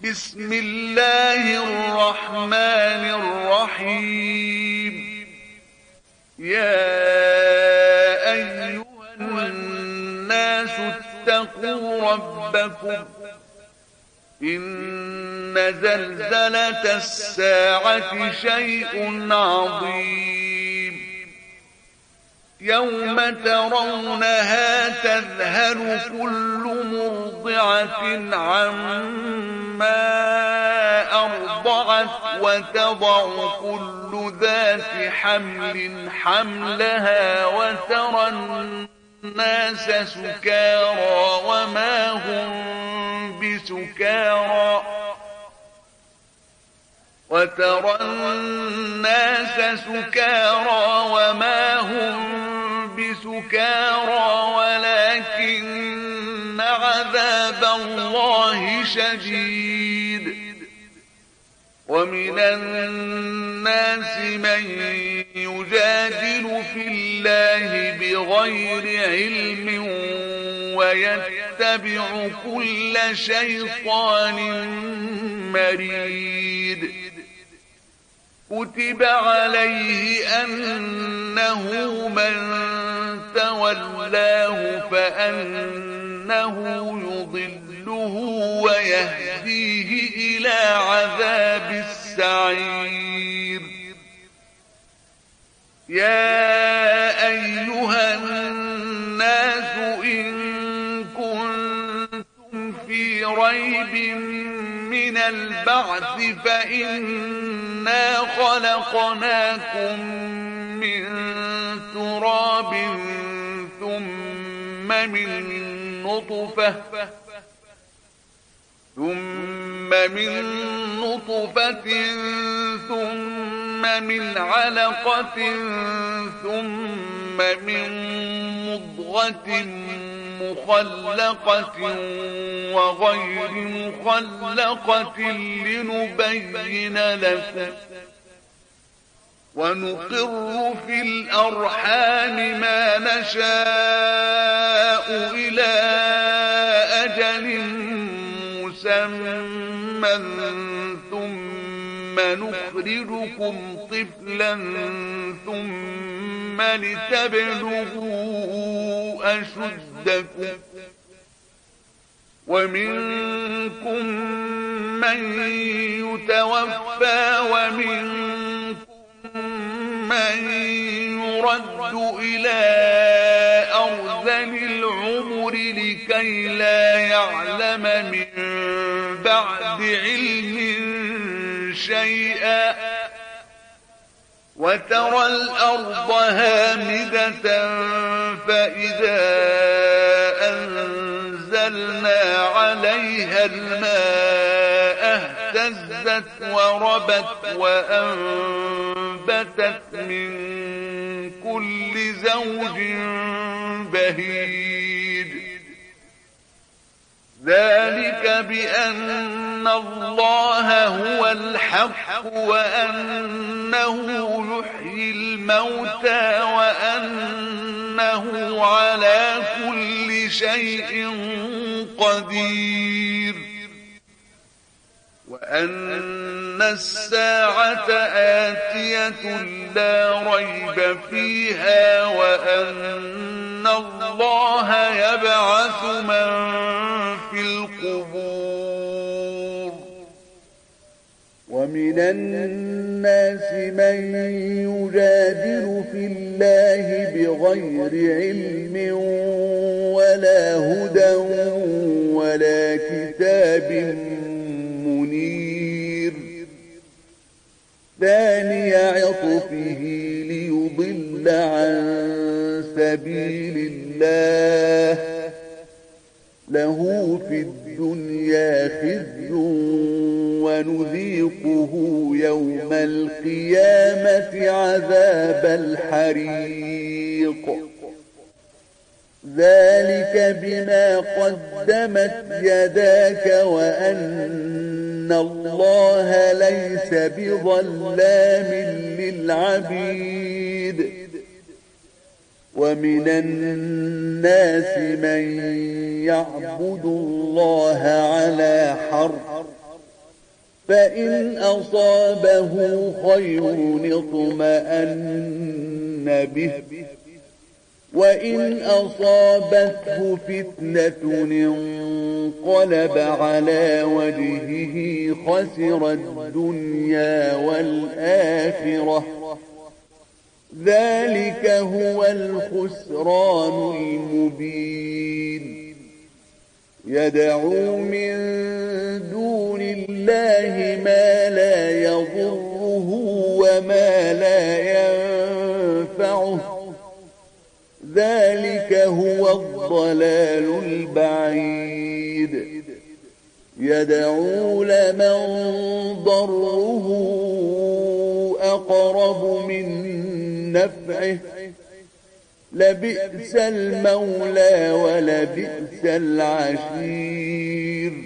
بسم الله الرحمن الرحيم. يا أيها الناس اتقوا ربكم إن زلزلة الساعة شيء عظيم يوم ترونها تذهل كل مرضعة عما أرضعت وتضع كل ذات حمل حملها وترى الناس سكارى وما هم بسكارى ولكن عذاب الله شديد. ومن الناس من يجادل في الله بغير علم ويتبع كل شيطان مريد. كتب عليه أنه من تولاه فأنه يضله ويهديه إلى عذاب السعير. يا أيها الناس إن كنتم في ريب من البعث فإنا خلقناكم من تراب ثم من نطفة ثم من علقة ثم من مضغة مخلقة وغير مخلقة لنبين لكم ونقر في الأرحام ما نشاء إلى أجل مسمى ثم نخرجكم طفلا ثم لتبلغوا أشدكم ومنكم من يتوفى ومنكم من يرد إلى أرذل العمر لكي لا يعلم من بعد علم شيئا. وترى الأرض هامدة فإذا أنزلنا عليها الماء اهتزت وربت وأنبتت من كل زوج بهيج. ذلك بأن الله هو الحق وأنه يحيي الموتى وأنه على كل شيء قدير وأن الساعة آتية لا ريب فيها وأن الله يبعث من في القبور. ومن الناس من يجادل في الله بغير علم ولا هدى ولا كتاب منير. ثاني عطفه ليضل عن سبيل الله له في الدنيا خزي ونذيقه يوم القيامة عذاب الحريق. ذلك بما قدمت يداك وأن الله ليس بظلام للعبيد. ومن الناس من يعبد الله على حرف فإن أصابه خير اطمأن به وإن أصابته فتنة انقلب على وجهه خسر الدنيا والآخرة ذلك هو الخسران المبين يدعو من دون الله ما لا يضره وما لا ينفعه ذلك هو الضلال البعيد يدعو لمن ضره أقرب من نفعه لبئس المولى ولبئس العشير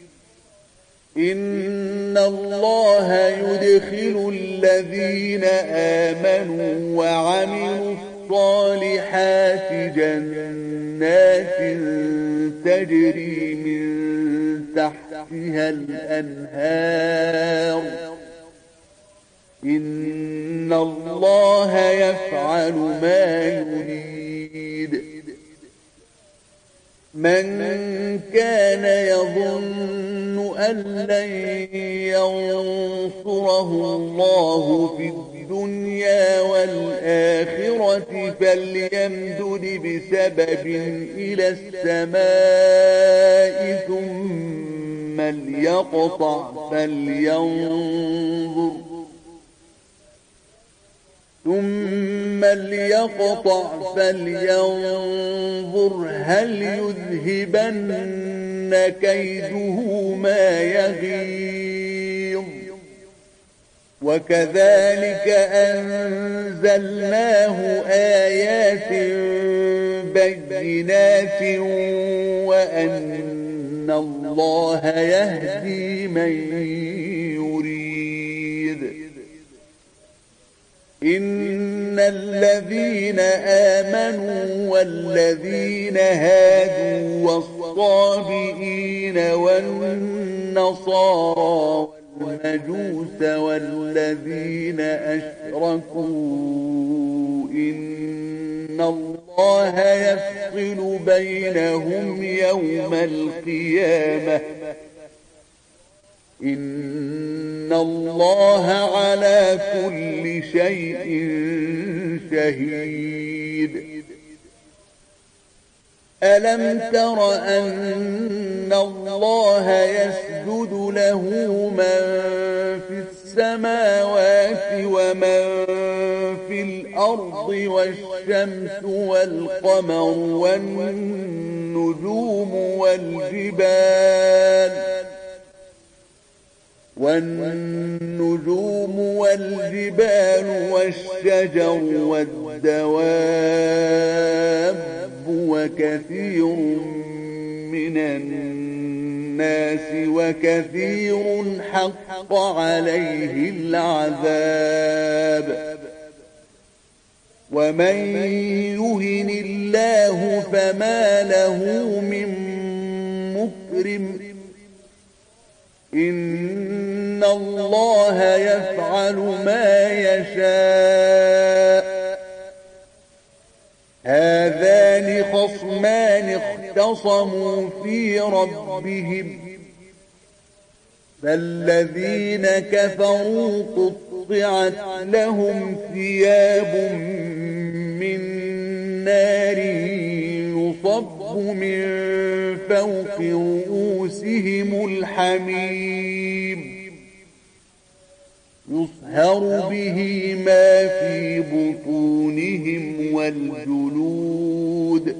إن الله يدخل الذين آمنوا وعملوا الصالحات جنات تجري من تحتها الأنهار إن الله يفعل ما يريد من كان يظن أن لن ينصره الله في الدنيا والآخرة فليمدد بسبب إلى السماء ثم ليقطع فلينظر هل يذهبن كيده ما يغيظ وكذلك أنزلناه آيات بينات وأن الله يهدي من يريد إن الذين آمنوا والذين هادوا والصابئين والنصارى والمجوس والذين أشركوا إن الله يفصل بينهم يوم القيامة إن الله على كل شيء شهيد ألم تر أن الله يسجد له من في السماوات ومن في الأرض والشمس والقمر والنجوم والجبال والشجر والدواب وكثير من الناس وكثير حق عليه العذاب ومن يهن الله فما له من مكرم إن الله يفعل ما يشاء هذان خصمان اختصموا في ربهم فالذين كفروا قطعت لهم ثياب من نار يصب من فوق رؤوسهم الحميم يصهر به ما في بطونهم والجلود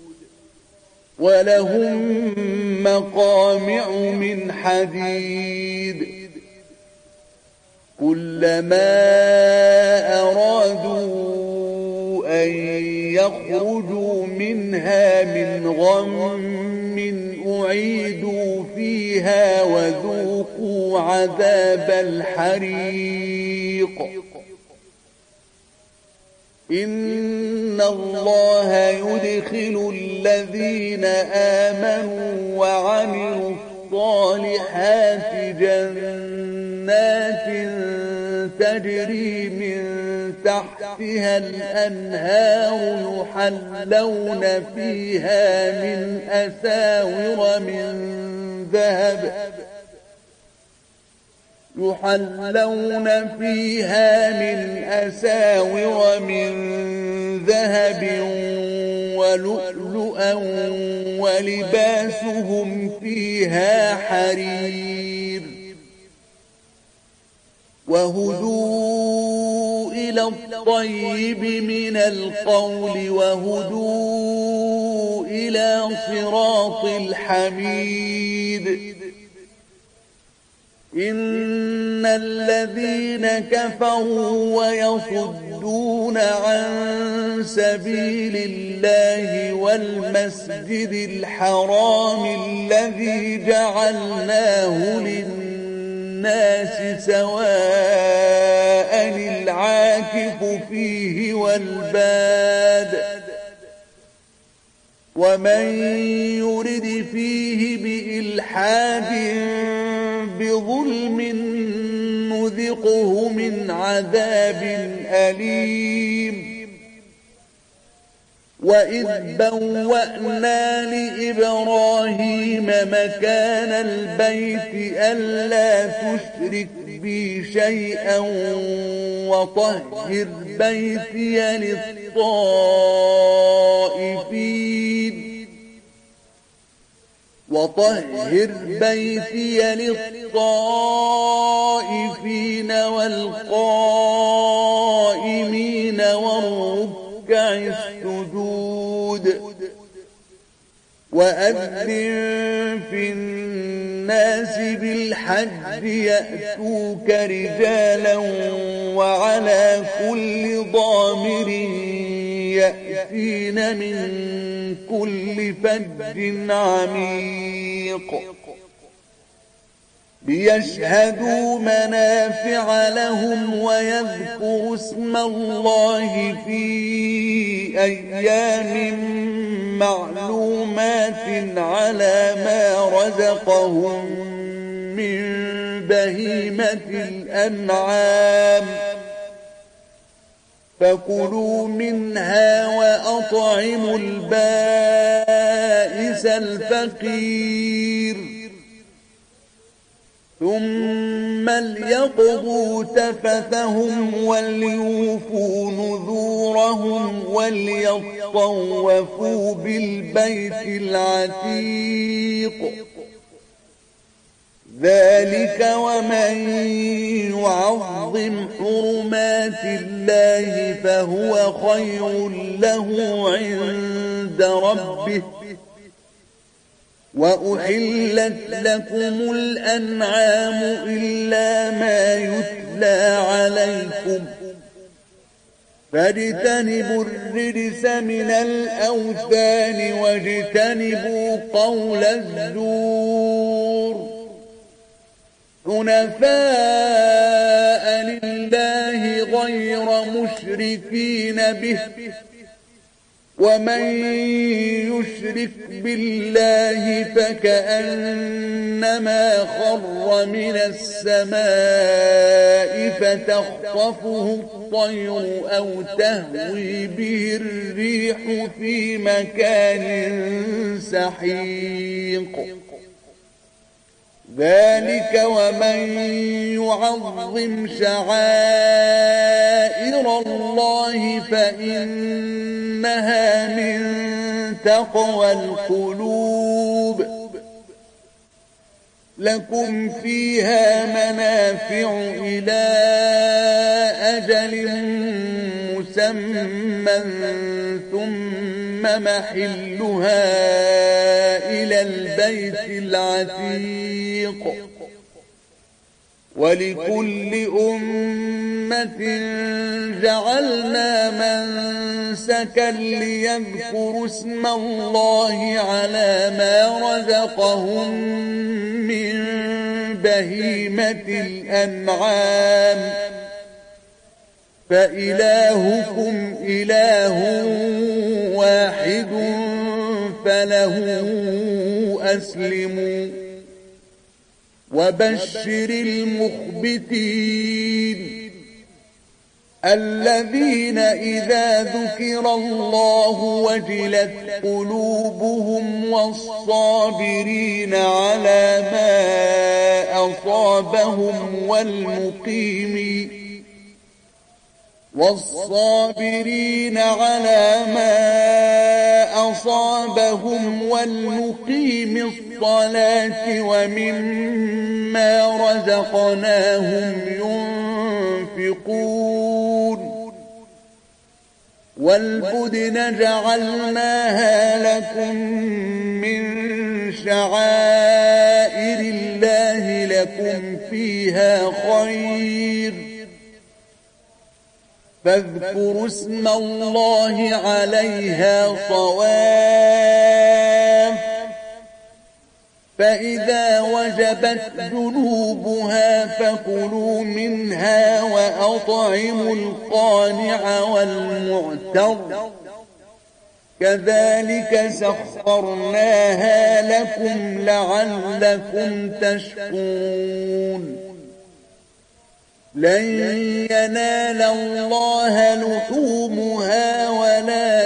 ولهم مقامع من حديد كلما أرادوا أن يخرجوا منها من غم أعيدوا فيها وذوقوا عذاب الحريق إن الله يدخل الذين آمنوا وعملوا الصالحات جنات جنات تجري من تحتها الأنهار يحلون فيها من أساور من ذهب ولؤلؤا ولباسهم فيها حرير وهدوا إلى الطيب من القول وهدوا إلى صراط الحميد إن الذين كفروا ويصدون عن سبيل الله والمسجد الحرام الذي جعلناه للناس سواء العاكف فيه والباد ومن يرد فيه بإلحاد بظلم نذقه من عذاب أليم وإذ بوأنا لإبراهيم مكان البيت ألا تشرك بي شيئا وطهر بيتي للطائفين والقائمين والركع السجود وأذن في الناس بالحج يأتوك رجالا وعلى كل ضامر يأتين من كل فج عميق ليشهدوا منافع لهم ويذكروا اسم الله في أيام معلومات على ما رزقهم من بهيمة الأنعام فكلوا منها وأطعموا البائس الفقير ثم ليقضوا تفثهم وليوفوا نذورهم وليطوفوا بالبيت العتيق ذلك ومن يعظم حرمات الله فهو خير له عند ربه وأحلت لكم الأنعام إلا ما يتلى عليكم فاجتنبوا الرجس من الأوثان واجتنبوا قول الزور حنفاء لله غير مشركين به ومن يشرك بالله فكأنما خر من السماء فتخطفه الطير أو تهوي به الريح في مكان سحيق ذلك ومن يعظم شعائر الله فإنها من تقوى القلوب لكم فيها منافع إلى أجل مسمى ثم محلها إلى البيت العتيق ولكل أمة جعلنا منسكا ليذكروا اسم الله على ما رزقهم من بهيمة الأنعام فإلهكم إله واحد فله أسلموا وبشر المخبتين الذين إذا ذكر الله وجلت قلوبهم والصابرين على ما أصابهم والمقيم الصلاة ومما رزقناهم ينفقون والبدن جعلناها لكم من شعائر الله لكم فيها خير فاذكروا اسم الله عليها صواف فإذا وجبت جنوبها فكلوا منها وأطعموا القانع والمعتر كذلك سخرناها لكم لعلكم تشكرون لن ينال الله لحومها ولا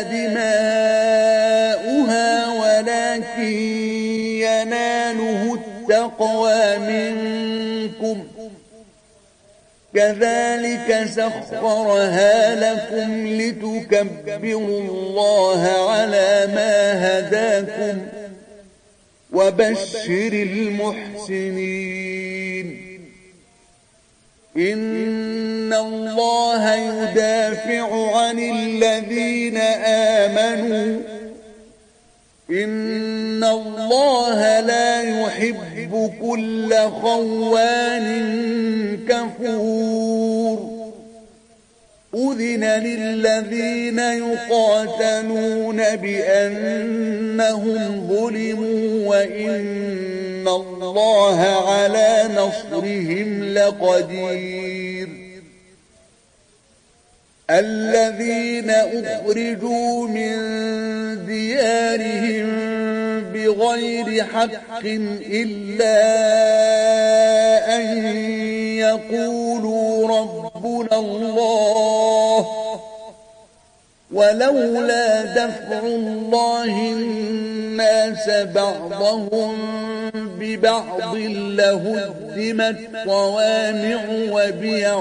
دماؤها ولكن يناله التقوى منكم كذلك سخرها لكم لتكبروا الله على ما هداكم وبشر المحسنين إن الله يدافع عن الذين آمنوا إن الله لا يحب كل خوان كفور أذن للذين يقاتلون بأنهم ظلموا وإن الله على نصرهم لقدير الذين أخرجوا من ديارهم بغير حق إلا أن يقولوا ربنا الله ولولا دفع الله الناس بعضهم ببعض لهدمت صوامع وبيع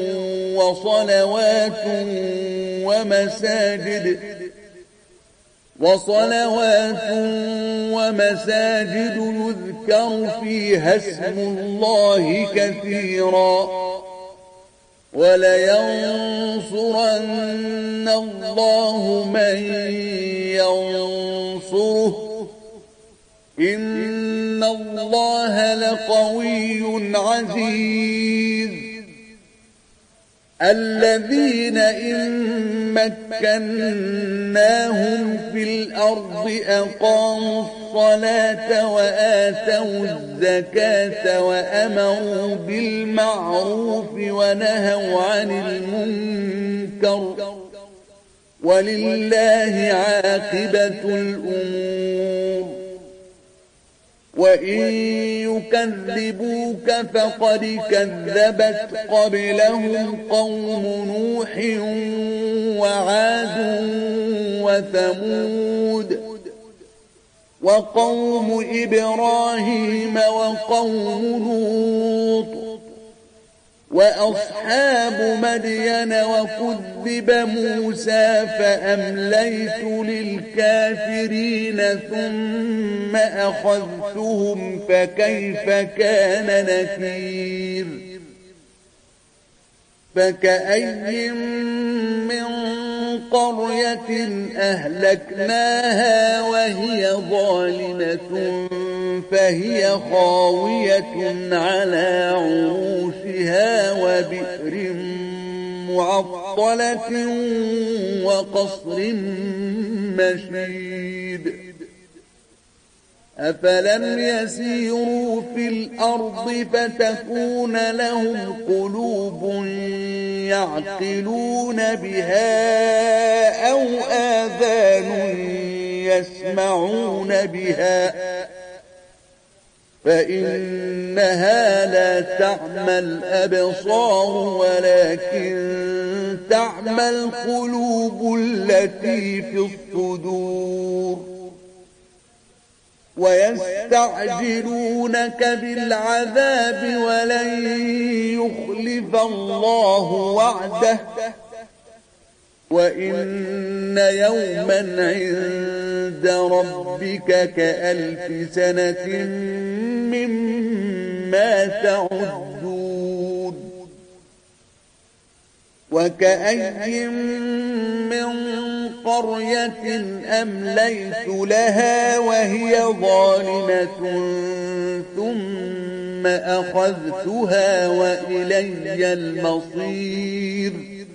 وصلوات ومساجد يذكر فيها اسم الله كثيرا ولينصرن الله من ينصره إن الله لقوي عزيز الذين إن مكناهم في الأرض أقاموا الصلاة وآتوا الزكاة وأمروا بالمعروف ونهوا عن المنكر ولله عاقبة الأمور وإن يكذبوك فقد كذبت قبلهم قوم نوح وعاد وثمود وقوم إبراهيم وقوم لوط وأصحاب مدين وكذب موسى فأمليت للكافرين ثم أخذتهم فكيف كان نكير فكأي من قرية أهلكناها وهي ظالمة فهي خاوية على عروشها وبئر معطلة وقصر مشيد أفلم يسيروا في الأرض فتكون لهم قلوب يعقلون بها أو آذان يسمعون بها فإنها لا تعمى الأبصار ولكن تعمى القلوب التي في الصدور. ويستعجلونك بالعذاب ولن يخلف الله وعده وإن يوما عند ربك كألف سنة مما تعدون. وكأي من قرية أمليت لها وهي ظالمة ثم أخذتها وإلي المصير.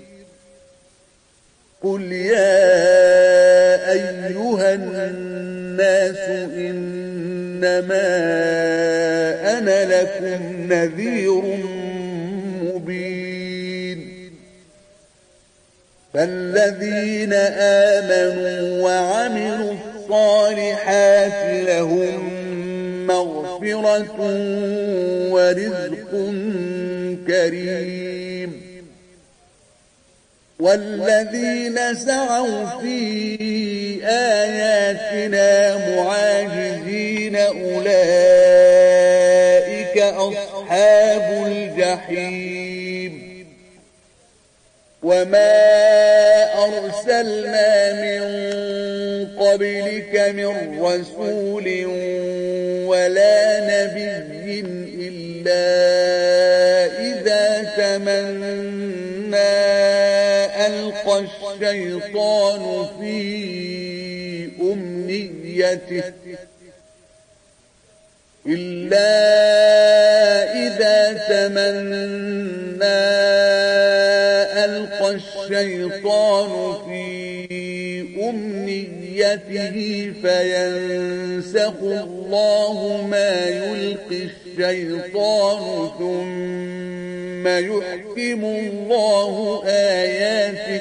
قل يا أيها الناس إنما أنا لكم نذير مبين. فالذين آمنوا وعملوا الصالحات لهم مغفرة ورزق كريم. والذين سعوا في آياتنا معاجزين أولئك أصحاب الجحيم. وما أرسلنا من قبلك من رسول ولا نبي إلا إذا تمنى ألقى الشيطان في أمنيته فينسخ الله ما يلقي الشيطان ثم يحكم الله آياته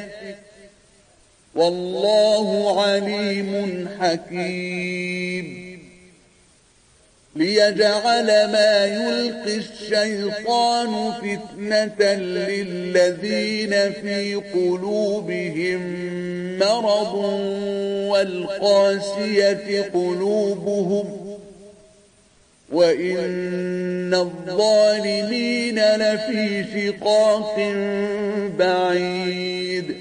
والله عليم حكيم. ليجعل ما يلقي الشيطان فتنة للذين في قلوبهم مرض والقاسية قلوبهم وإن الظالمين لفي شقاق بعيد.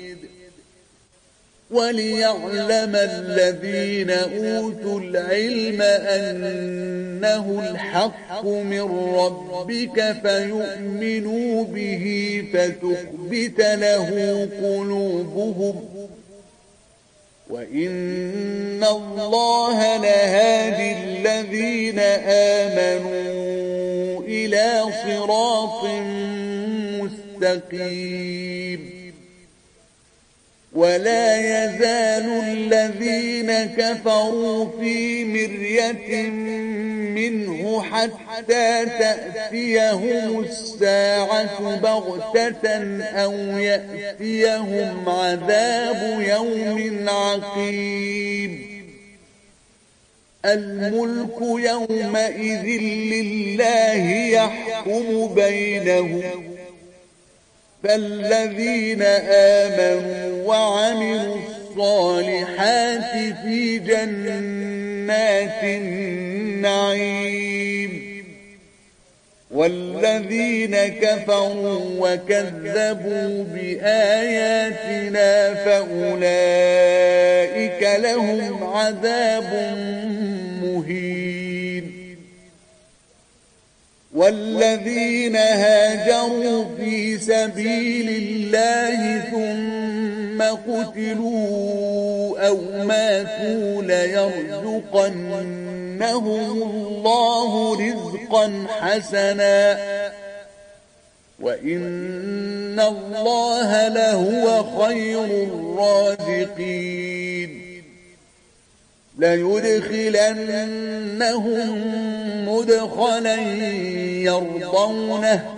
وليعلم الذين أوتوا العلم أنه الحق من ربك فيؤمنوا به فتخبت له قلوبهم وإن الله لهادي الذين آمنوا إلى صراط مستقيم. ولا يزال الذين كفروا في مرية منه حتى تأتيهم الساعة بغتة أو يأتيهم عذاب يوم عقيم. الملك يومئذ لله يحكم بينهم فالذين آمنوا وعملوا الصالحات في جنات النعيم والذين كفروا وكذبوا بآياتنا فأولئك لهم عذاب مهين. والذين هاجروا في سبيل الله ثم قتلوا أو ماتوا ليرزقنهم الله رزقا حسنا وإن الله لهو خير الرازقين. ليدخلنهم مدخلا يرضونه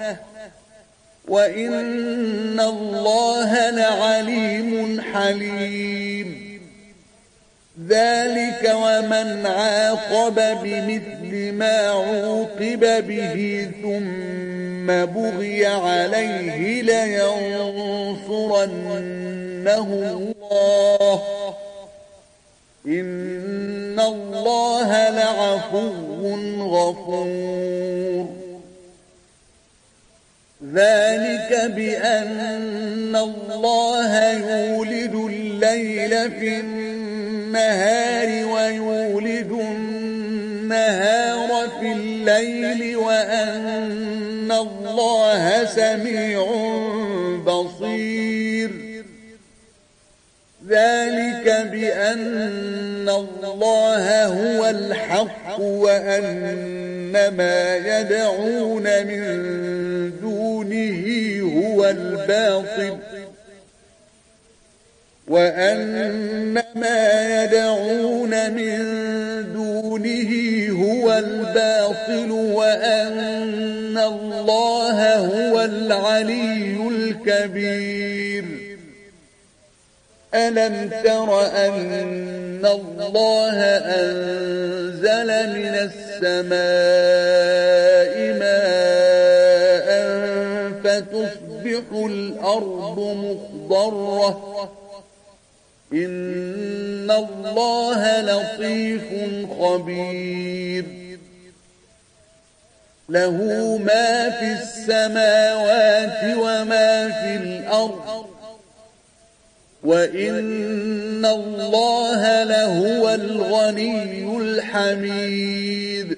وإن الله لعليم حليم. ذلك ومن عاقب بمثل ما عوقب به ثم بغي عليه لينصرنه الله إن الله لعفو غفور ذلك بأن الله يولد الليل في النهار ويولد النهار في الليل وأن الله سميع بصير ذلك بأن الله هو الحق وأن ما يدعون من دونه هو الباطل وأن ما يدعون من دونه هو الباطل وأن الله هو العلي الكبير ألم تر أن الله أنزل من السماء ماء فتصبح الأرض مخضرة إن الله لطيف خبير له ما في السماوات وما في الأرض وإن الله لهو الغني الحميد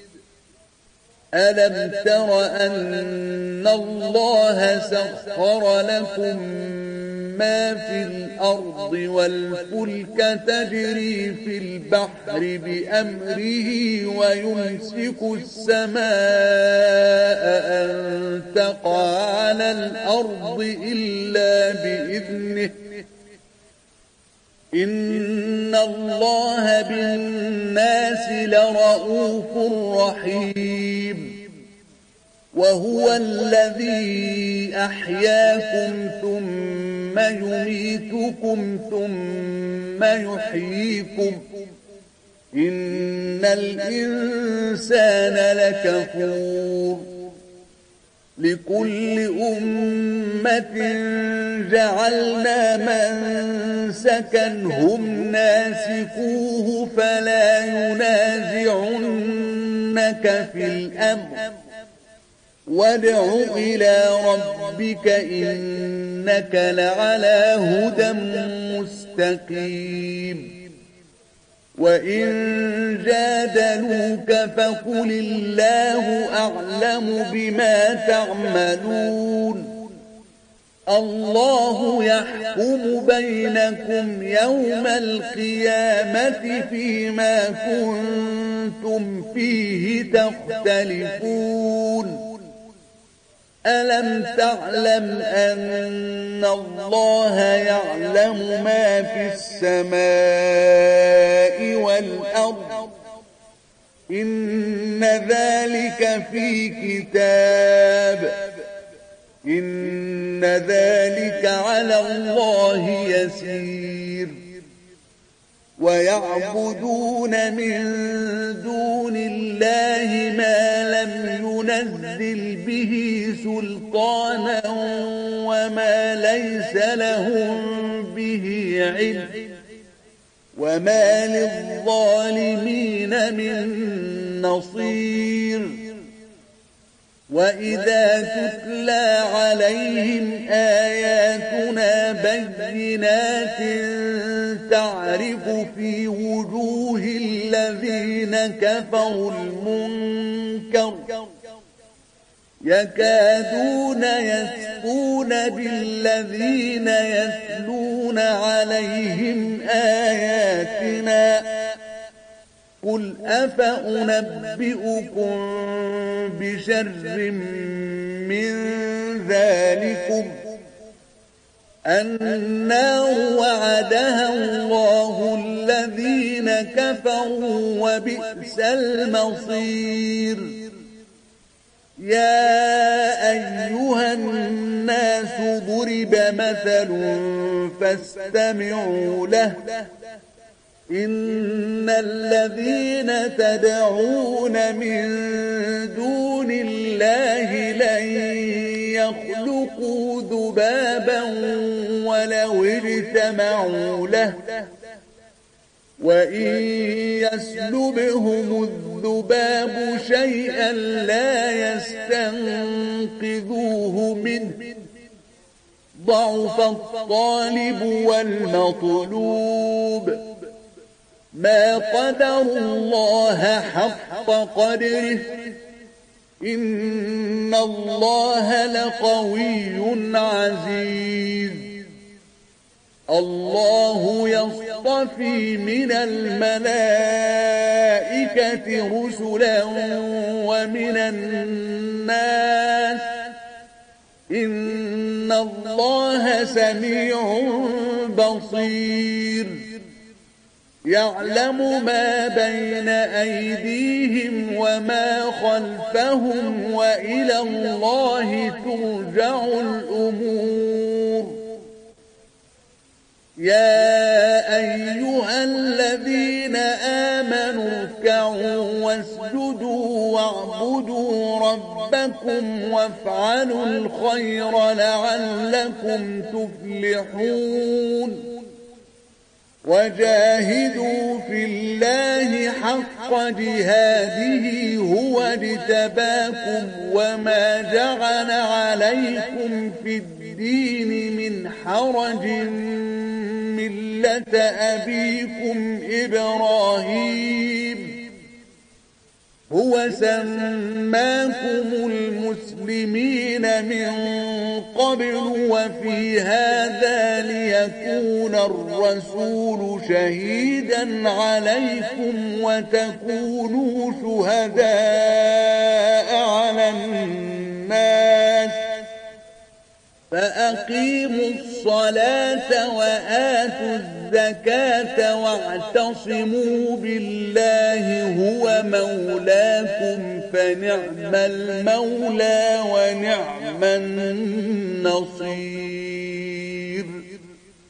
ألم تر أن الله سخر لكم ما في الأرض والفلك تجري في البحر بأمره ويمسك السماء أن تقع على الأرض إلا بإذنه إن الله بالناس لرؤوف رحيم وهو الذي أحياكم ثم يميتكم ثم يحييكم إن الإنسان لكفور لكل أمة جعلنا منسكا هم ناسكوه فلا ينازعنك في الأمر وادع إلى ربك إنك لعلى هدى مستقيم وإن جادلوك فقل الله أعلم بما تعملون الله يحكم بينكم يوم القيامة فيما كنتم فيه تختلفون ألم تعلم أن الله يعلم ما في السماء والأرض إن ذلك في كتاب إن ذلك على الله يسير ويعبدون من دون الله ما لم ينزل به سلطانا وما ليس لهم به علم وما للظالمين من نصير وإذا تتلى عليهم آياتنا بينات تعرف في وجوه الذين كفروا المنكر يكادون يسقون بالذين يتلون عليهم آياتنا قل أفأنبئكم بشر من ذلكم النار وعدها الله الذين كفروا وبئس المصير يا أيها الناس ضرب مثل فاستمعوا له إن الذين تدعون من دون الله لن يخلقوا ذبابا ولو اجتمعوا له وإن يسلبهم الذباب شيئا لا يستنقذوه منه ضعف الطالب والمطلوب ما قدروا الله حق قدره إن الله لقوي عزيز الله يصطفي من الملائكة رسلا ومن الناس إن الله سميع بصير يعلم ما بين أيديهم وما خلفهم وإلى الله ترجع الأمور يا أيها الذين آمنوا اركعوا واسجدوا واعبدوا ربكم وافعلوا الخير لعلكم تفلحون وجاهدوا في الله حق جهاده هو اجتباكم وما جعل عليكم في الدين من حرج ملة أبيكم إبراهيم هو سماكم المسلمين من قبل وفي هذا ليكون الرسول شهيدا عليكم وتكونوا شهداء على الناس فأقيموا الصلاة وآتوا الزكاة واعتصموا بالله هو مولاكم فنعم المولى ونعم النصير